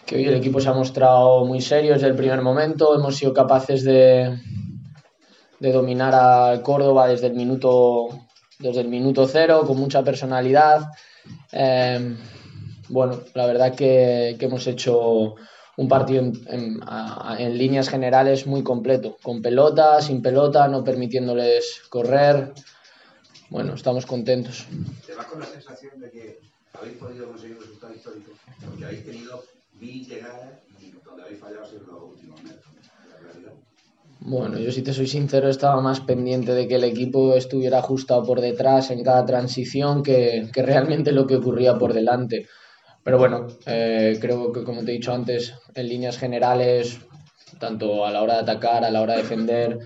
que hoy el equipo se ha mostrado muy serio desde el primer momento. Hemos sido capaces de dominar al Córdoba desde el minuto cero, con mucha personalidad. Bueno, la verdad que hemos hecho un partido en líneas generales muy completo, con pelota, sin pelota, no permitiéndoles correr. Bueno, estamos contentos. ¿Te vas con la sensación de que habéis podido conseguir un resultado histórico? Porque habéis tenido 1000 llegadas y donde habéis fallado ha sido los últimos metros, la realidad. Bueno, yo si te soy sincero estaba más pendiente de que el equipo estuviera ajustado por detrás en cada transición que realmente lo que ocurría por delante. Pero bueno, creo que como te he dicho antes, en líneas generales, tanto a la hora de atacar, a la hora de defender,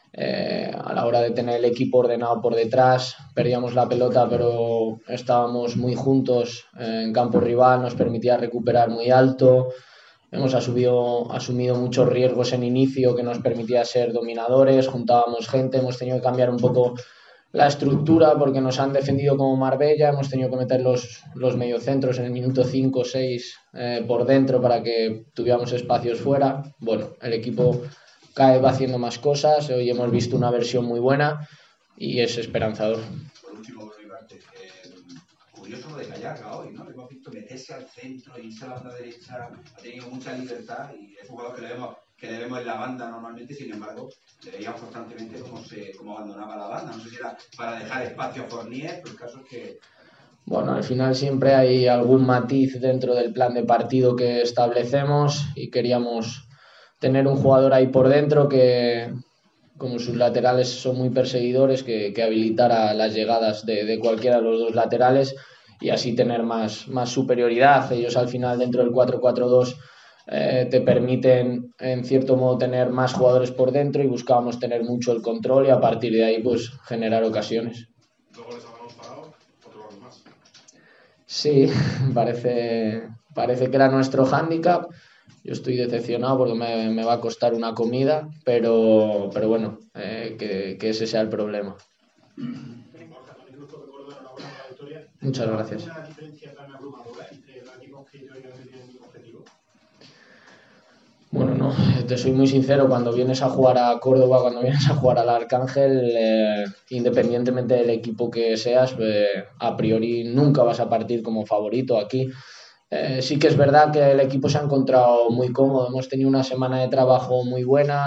a la hora de tener el equipo ordenado por detrás, perdíamos la pelota pero estábamos muy juntos en campo rival, nos permitía recuperar muy alto. Hemos asumido muchos riesgos en inicio que nos permitía ser dominadores, juntábamos gente, hemos tenido que cambiar un poco la estructura porque nos han defendido como Marbella, hemos tenido que meter los mediocentros en el minuto 5 o 6 por dentro para que tuviéramos espacios fuera. Bueno, el equipo cada vez va haciendo más cosas, hoy hemos visto una versión muy buena y es esperanzador. Por último, Ivarte, curioso lo de Callaga hoy, ¿no? Le hemos visto meterse al centro, irse a la banda derecha, ha tenido mucha libertad y es un jugador que le vemos en la banda normalmente, sin embargo, le veíamos constantemente cómo abandonaba la banda. No sé si era para dejar espacio a Fournier, pero el caso es que... Bueno, al final siempre hay algún matiz dentro del plan de partido que establecemos y queríamos tener un jugador ahí por dentro que, como sus laterales son muy perseguidores, que habilitara las llegadas de cualquiera de los dos laterales y así tener más superioridad. Ellos al final dentro del 4-4-2 te permiten en cierto modo tener más jugadores por dentro y buscábamos tener mucho el control y a partir de ahí pues generar ocasiones. Luego les habrán parado otro gol más. Sí, parece que era nuestro hándicap. Yo estoy decepcionado porque me va a costar una comida, pero bueno, que ese sea el problema. Muchas gracias. ¿Una diferencia tan abrumadora entre los equipos que yo no tienen ningún objetivo? Bueno, no, te soy muy sincero, cuando vienes a jugar a Córdoba, cuando vienes a jugar al Arcángel, independientemente del equipo que seas, a priori nunca vas a partir como favorito aquí. Sí que es verdad que el equipo se ha encontrado muy cómodo, hemos tenido una semana de trabajo muy buena,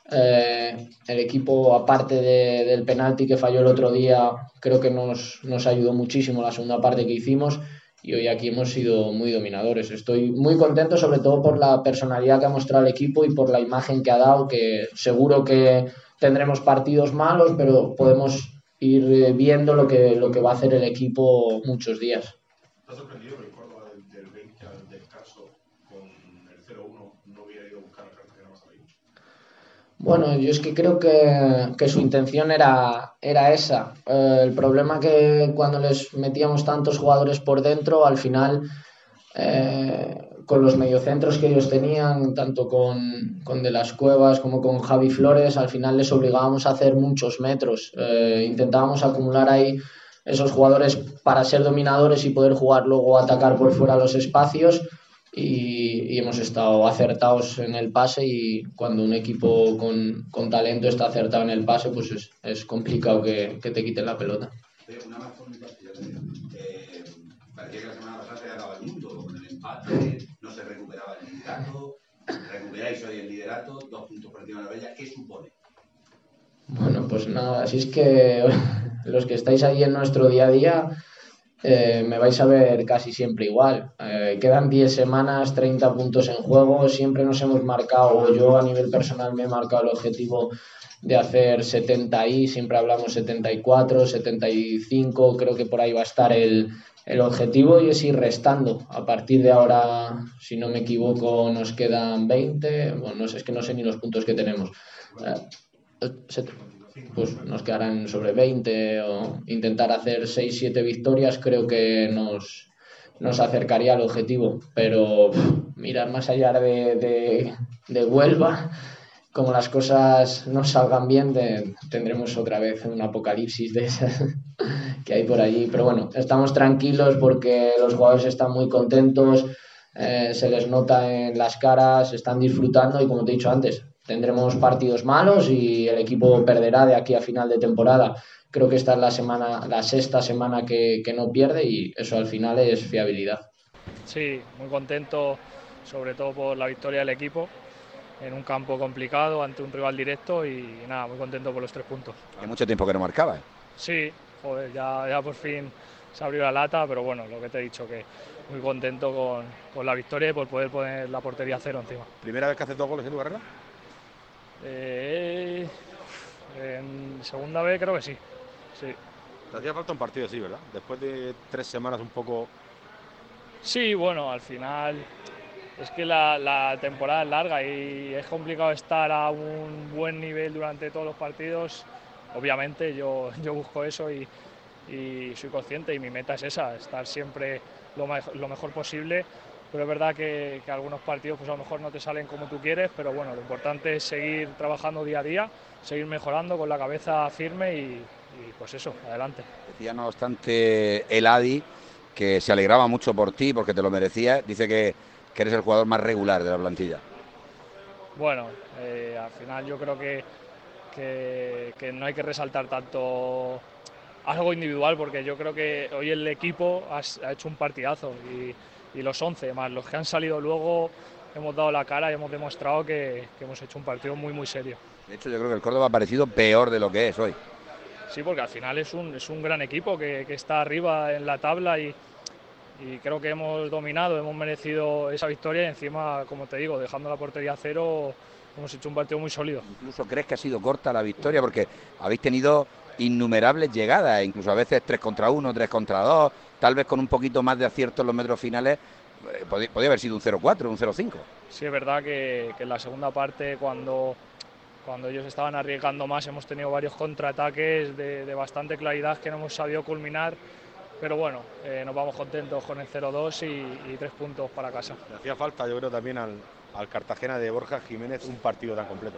el equipo aparte del penalti que falló el otro día creo que nos ayudó muchísimo la segunda parte que hicimos y hoy aquí hemos sido muy dominadores. Estoy muy contento sobre todo por la personalidad que ha mostrado el equipo y por la imagen que ha dado, que seguro que tendremos partidos malos pero podemos ir viendo lo que va a hacer el equipo muchos días. ¿Estás sorprendido que el Córdoba del 20 al descanso con el 0-1 no hubiera ido a buscar al Cartagena más arriba? Bueno, yo es que creo que su intención era esa. El problema que cuando les metíamos tantos jugadores por dentro, al final, con los mediocentros que ellos tenían, tanto con De las Cuevas como con Javi Flores, al final les obligábamos a hacer muchos metros. Intentábamos acumular ahí esos jugadores para ser dominadores y poder jugar luego a atacar por fuera los espacios y hemos estado acertados en el pase y cuando un equipo con talento está acertado en el pase pues es complicado que te quiten la pelota. Una más por mi parte, ya te digo. Parecía que la semana pasada se había acabado el mundo con el empate, no se recuperaba el liderato, recuperáis hoy el liderato, 2 puntos por encima de la Bella. ¿Qué supone? Bueno, pues nada, así es que los que estáis ahí en nuestro día a día me vais a ver casi siempre igual. Quedan 10 semanas, 30 puntos en juego, siempre nos hemos marcado, o yo a nivel personal me he marcado el objetivo de hacer 70 y siempre hablamos 74, 75, creo que por ahí va a estar el objetivo y es ir restando. A partir de ahora, si no me equivoco, nos quedan 20, bueno, no sé, es que no sé ni los puntos que tenemos. Pues nos quedarán sobre 20 o intentar hacer 6-7 victorias creo que nos acercaría al objetivo, pero mirar más allá de Huelva, como las cosas no salgan bien, tendremos otra vez un apocalipsis de esas que hay por allí, pero bueno, estamos tranquilos porque los jugadores están muy contentos. se les nota en las caras, están disfrutando y como te he dicho antes, tendremos partidos malos y el equipo perderá de aquí a final de temporada. Creo que esta es la sexta semana que no pierde y eso al final es fiabilidad. Sí, muy contento, sobre todo por la victoria del equipo en un campo complicado ante un rival directo y nada, muy contento por los 3 puntos. Hay mucho tiempo que no marcaba. Sí, joder, ya por fin se abrió la lata, pero bueno, lo que te he dicho, que muy contento con la victoria y por poder poner la portería a cero encima. ¿Primera vez que haces 2 goles en tu carrera? En segunda vez creo que sí. Te hacía falta un partido así, ¿verdad? Después de 3 semanas un poco... Sí, bueno, al final es que la temporada es larga y es complicado estar a un buen nivel durante todos los partidos. Obviamente yo busco eso y soy consciente y mi meta es esa, estar siempre lo mejor posible, pero es verdad que algunos partidos pues a lo mejor no te salen como tú quieres, pero bueno, lo importante es seguir trabajando día a día, seguir mejorando con la cabeza firme y pues eso, adelante. Decía no obstante el Adi que se alegraba mucho por ti porque te lo merecías, dice que eres el jugador más regular de la plantilla. Bueno, al final yo creo que no hay que resaltar tanto algo individual porque yo creo que hoy el equipo ha hecho un partidazo y los 11 más los que han salido luego hemos dado la cara y hemos demostrado que hemos hecho un partido muy muy serio. De hecho yo creo que el Córdoba ha parecido peor de lo que es hoy. Sí, porque al final es un gran equipo que está arriba en la tabla y creo que hemos dominado, hemos merecido esa victoria y encima, como te digo, dejando la portería a cero, hemos hecho un partido muy sólido. Incluso crees que ha sido corta la victoria porque habéis tenido innumerables llegadas, incluso a veces 3 contra 1, 3 contra 2, tal vez con un poquito más de acierto en los metros finales, podía haber sido un 0-4, un 0-5. Sí, es verdad que en la segunda parte, cuando ellos estaban arriesgando más, hemos tenido varios contraataques de bastante claridad que no hemos sabido culminar, pero bueno, nos vamos contentos con el 0-2 y 3 puntos para casa. Le hacía falta, yo creo, también al Cartagena de Borja Jiménez un partido tan completo.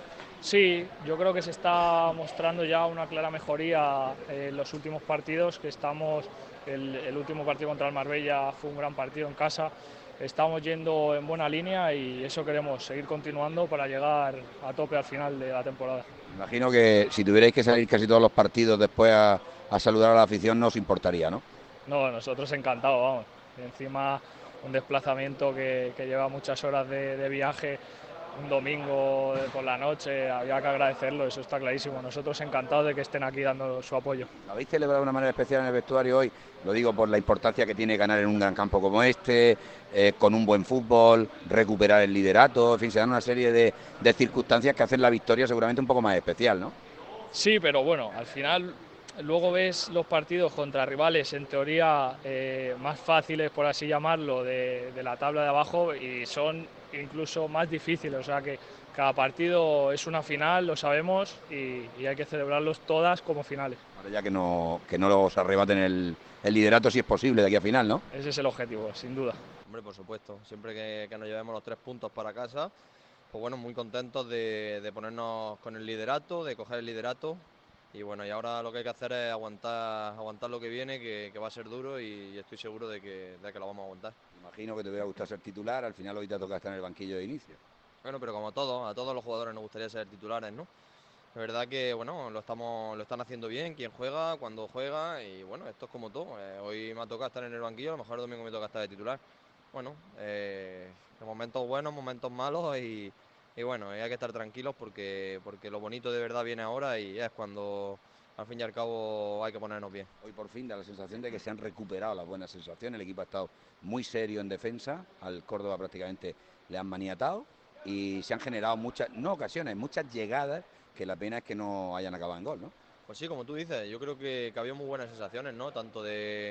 Sí, yo creo que se está mostrando ya una clara mejoría en los últimos partidos, que el último partido contra el Marbella fue un gran partido en casa, estamos yendo en buena línea y eso queremos, seguir continuando para llegar a tope al final de la temporada. Imagino que si tuvierais que salir casi todos los partidos después a saludar a la afición no os importaría, ¿no? No, nosotros encantados, vamos. Y encima un desplazamiento que lleva muchas horas de viaje, un domingo por la noche, había que agradecerlo, eso está clarísimo. Nosotros encantados de que estén aquí dando su apoyo. ¿Lo habéis celebrado de una manera especial en el vestuario hoy? Lo digo por la importancia que tiene ganar en un gran campo como este, con un buen fútbol, recuperar el liderato, en fin, se dan una serie de circunstancias que hacen la victoria seguramente un poco más especial, ¿no? Sí, pero bueno, al final luego ves los partidos contra rivales en teoría más fáciles, por así llamarlo, de la tabla de abajo y son incluso más difíciles, o sea que cada partido es una final, lo sabemos, y hay que celebrarlos todas como finales. Ahora ya que no os arrebaten el liderato si es posible de aquí a final, ¿no? Ese es el objetivo, sin duda. Hombre, por supuesto, siempre que nos llevemos los 3 puntos para casa, pues bueno, muy contentos de ponernos con el liderato, de coger el liderato. Y bueno, y ahora lo que hay que hacer es aguantar lo que viene, que va a ser duro y estoy seguro de que lo vamos a aguantar. Imagino que te hubiera gustado ser titular, al final hoy te toca estar en el banquillo de inicio. Bueno, pero como a todos los jugadores nos gustaría ser titulares, ¿no? Es verdad que bueno, lo están haciendo bien, quien juega, cuando juega y bueno, esto es como todo. Hoy me ha tocado estar en el banquillo, a lo mejor el domingo me toca estar de titular. Bueno, momentos buenos, momentos malos y bueno, hay que estar tranquilos porque lo bonito de verdad viene ahora y es cuando al fin y al cabo hay que ponernos bien. Hoy por fin da la sensación de que se han recuperado las buenas sensaciones, el equipo ha estado muy serio en defensa, al Córdoba prácticamente le han maniatado y se han generado muchas, no ocasiones, muchas llegadas que la pena es que no hayan acabado en gol, ¿no? Pues sí, como tú dices, yo creo que había muy buenas sensaciones, ¿no? Tanto del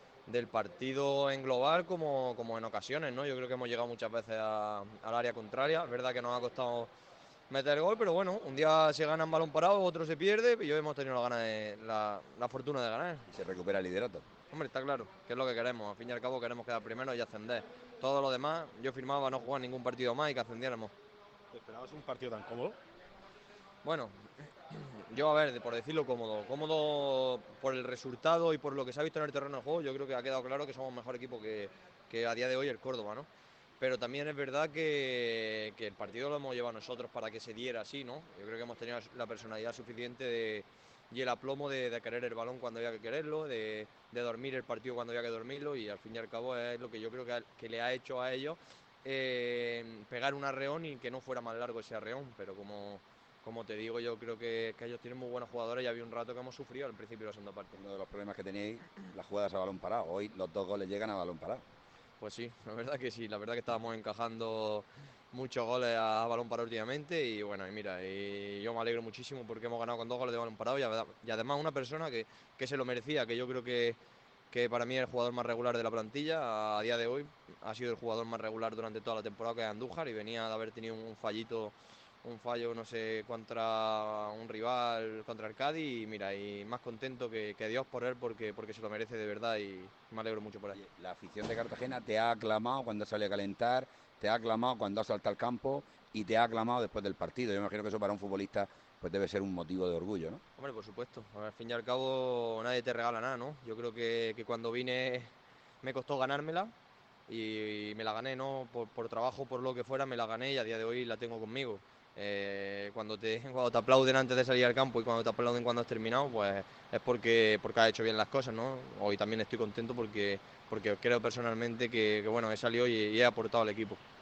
partido en global como en ocasiones, ¿no? Yo creo que hemos llegado muchas veces al área contraria. Es verdad que nos ha costado meter gol, pero bueno, un día se gana en balón parado, otro se pierde y hoy hemos tenido la fortuna de ganar. Y se recupera el liderato. Hombre, está claro, que es lo que queremos. Al fin y al cabo queremos quedar primero y ascender. Todo lo demás, yo firmaba no jugar ningún partido más y que ascendiéramos. ¿Te esperabas un partido tan cómodo? Bueno, yo, a ver, por decirlo cómodo por el resultado y por lo que se ha visto en el terreno de juego, yo creo que ha quedado claro que somos mejor equipo que que a día de hoy el Córdoba, ¿no? Pero también es verdad que el partido lo hemos llevado nosotros para que se diera así, ¿no? Yo creo que hemos tenido la personalidad suficiente y el aplomo de querer el balón cuando había que quererlo, de dormir el partido cuando había que dormirlo, y al fin y al cabo es lo que yo creo que le ha hecho a ellos pegar un arreón y que no fuera más largo ese arreón, pero como te digo, yo creo que ellos tienen muy buenos jugadores y había un rato que hemos sufrido al principio de la segunda parte. Uno de los problemas que tenéis, las jugadas a balón parado. Hoy los 2 goles llegan a balón parado. Pues sí, la verdad que sí, la verdad que estábamos encajando muchos goles a balón parado últimamente y bueno, y mira, y yo me alegro muchísimo porque hemos ganado con 2 goles de balón parado y además una persona que se lo merecía, que yo creo que para mí es el jugador más regular de la plantilla a día de hoy, ha sido el jugador más regular durante toda la temporada, que es Andújar, y venía de haber tenido un fallo, no sé, contra un rival, contra el Cádiz, y mira, y más contento que Dios por él porque se lo merece de verdad y me alegro mucho por él. La afición de Cartagena te ha aclamado cuando sale a calentar, te ha aclamado cuando ha saltado al campo y te ha aclamado después del partido. Yo me imagino que eso para un futbolista pues debe ser un motivo de orgullo, ¿no? Hombre, por supuesto, al fin y al cabo nadie te regala nada, ¿no? Yo creo que cuando vine me costó ganármela y me la gané, ¿no? Por trabajo, por lo que fuera, me la gané y a día de hoy la tengo conmigo. Cuando te aplauden antes de salir al campo y cuando te aplauden cuando has terminado, pues es porque has hecho bien las cosas, ¿no? Hoy también estoy contento porque creo personalmente que bueno, he salido y he aportado al equipo.